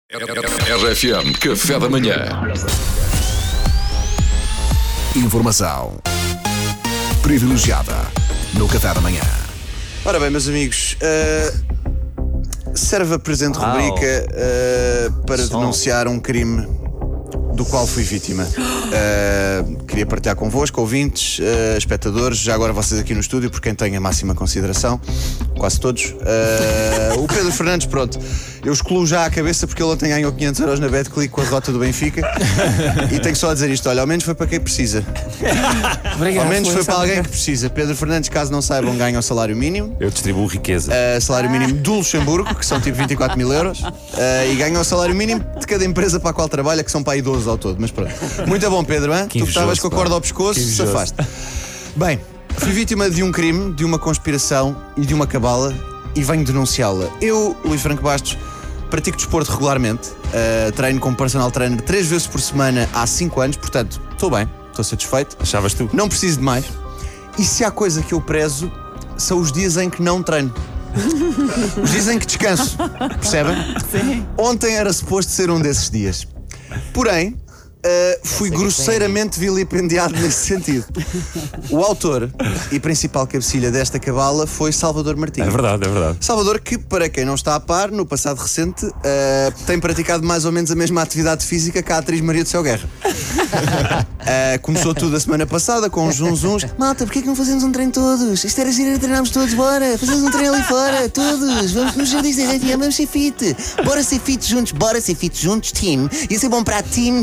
RFM Café da Manhã. Informação privilegiada no Café da Manhã. Ora bem, meus amigos, serve a presente rubrica para denunciar um crime do qual fui vítima. Queria partilhar convosco, ouvintes, espectadores, já agora vocês aqui no estúdio, por quem tem a máxima consideração, quase todos. O Pedro Fernandes, pronto, eu excluo já a cabeça porque ele ontem ganhou 500 euros na Betclic com a derrota do Benfica. E tenho só a dizer isto: olha, ao menos foi para quem precisa. Obrigado, ao menos foi para alguém que precisa. Pedro Fernandes, caso não saibam, ganha o salário mínimo. Eu distribuo riqueza. Salário mínimo do Luxemburgo, que são tipo 24 mil euros. E ganha o salário mínimo de cada empresa para a qual trabalha, que são para aí 12 ao todo. Mas pronto. Muito bom, Pedro, hein? Tu que estavas com a corda ao pescoço, safaste. Bem, fui vítima de um crime, de uma conspiração e de uma cabala, e venho denunciá-la. Eu, Luís Franco Bastos, pratico desporto regularmente. Treino como personal trainer 3 vezes por semana há 5 anos, portanto, estou bem, estou satisfeito. Achavas tu? Não preciso de mais. E se há coisa que eu prezo, são os dias em que não treino. Os dias em que descanso, percebem? Sim. Ontem era suposto ser um desses dias. Porém, fui grosseiramente vilipendiado nesse sentido. O autor e principal cabecilha desta cabala foi Salvador Martinho. É verdade, é verdade. Salvador, que, para quem não está a par, no passado recente tem praticado mais ou menos a mesma atividade física que a atriz Maria do Céu Guerra. Começou tudo a semana passada com uns zunzuns. Malta, porquê que não fazemos um treino todos? Isto era giro, treinarmos todos, bora. Fazemos um treino ali fora, todos. Vamos nos jardins da RFM, vamos ser fit. Bora ser fit juntos, team. Ia ser bom para a team.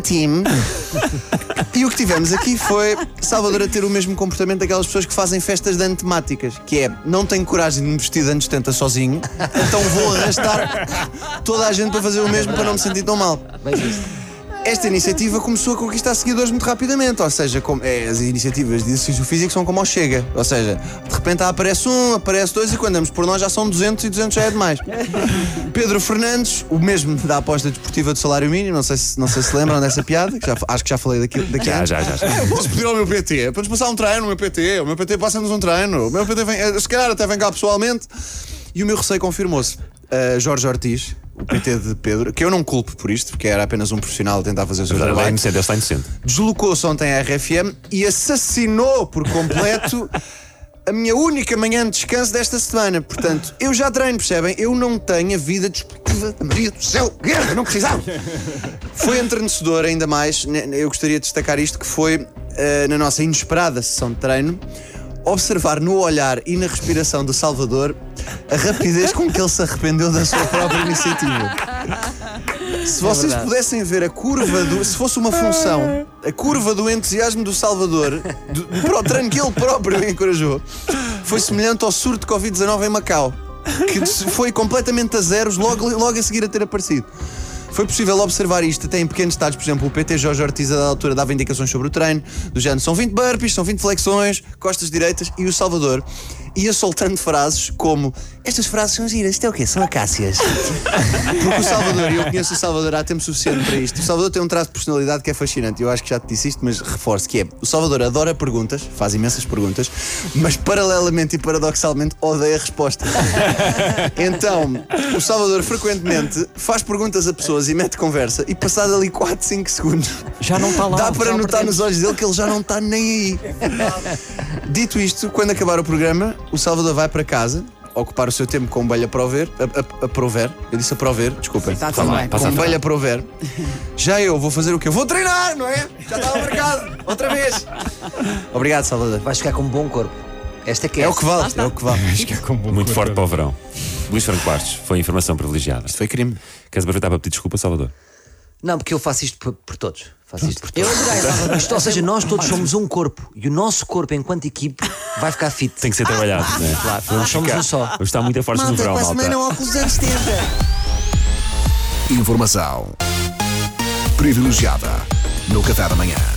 E o que tivemos aqui foi Salvador a ter o mesmo comportamento daquelas pessoas que fazem festas de ano temáticas, que é: não tenho coragem de me vestir de anos 70 sozinho, então vou arrastar toda a gente para fazer o mesmo para não me sentir tão mal. Esta iniciativa começou a conquistar seguidores muito rapidamente. Ou seja, as iniciativas de exercício físico são como ao Chega. Ou seja, de repente aparece um, aparece dois, e quando andamos por nós já são 200, e 200 já é demais. Pedro Fernandes, o mesmo da aposta desportiva do salário mínimo, não sei se lembram dessa piada, que acho que já falei daqui antes. Já. Posso pedir ao meu PT para nos passar um treino, o meu PT passa-nos um treino, o meu PT vem, se calhar até vem cá pessoalmente. E o meu receio confirmou-se. Jorge Ortiz, o PT de Pedro, que eu não culpo por isto, porque era apenas um profissional a tentar fazer o seu trabalho, Ele está inocente. deslocou-se ontem à RFM e assassinou por completo a minha única manhã de descanso desta semana. Portanto, eu já treino, percebem? Eu não tenho a vida desportiva da Maria do Céu Guerra, não precisava. Foi entrenecedor, ainda mais, eu gostaria de destacar isto, que foi na nossa inesperada sessão de treino, observar no olhar e na respiração do Salvador a rapidez com que ele se arrependeu da sua própria iniciativa. Se vocês pudessem ver a curva se fosse uma função, a curva do entusiasmo do Salvador para o treino que ele próprio encorajou, foi semelhante ao surto de Covid-19 em Macau, que foi completamente a zeros logo a seguir a ter aparecido. Foi possível observar isto até em pequenos detalhes. Por exemplo, o PT Jorge Ortiz, a da altura, dava indicações sobre o treino, do género: são 20 burpees, são 20 flexões, costas direitas, e o Salvador ia soltando frases como: estas frases são giras, isto é o quê? São acácias. Porque o Salvador, e eu conheço o Salvador há tempo suficiente para isto, o Salvador tem um traço de personalidade que é fascinante. Eu acho que já te disse isto, mas reforço, que é: o Salvador adora perguntas, faz imensas perguntas, mas paralelamente e paradoxalmente odeia a resposta. Então, o Salvador frequentemente faz perguntas a pessoas e mete conversa, e passado ali 4, 5 segundos já não está lá. Dá para notar nos olhos dele que ele já não está nem aí. Dito isto, quando acabar o programa, o Salvador vai para casa ocupar o seu tempo com belha prover. Eu disse a prover, desculpem. Está tudo bem. Com belha prover. Já eu vou fazer o quê? Eu vou treinar, não é? Já estava marcado, outra vez. Obrigado, Salvador. Vais ficar com um bom corpo. Esta que é. É o que vale, é o que vale. Muito forte para o verão. Luís Franco Bastos, foi informação privilegiada. Isto foi crime. Queres aproveitar para pedir desculpa, Salvador? Não, porque eu faço isto por todos. Faço isto por todos. Eu adorei. Ou seja, nós todos somos um corpo. E o nosso corpo, enquanto equipe, vai ficar fit. Tem que ser trabalhado, não é? Claro, nós somos um só. Vamos estar muito fortes no verão, malta. óculos anos 70. Informação privilegiada no Café da Manhã.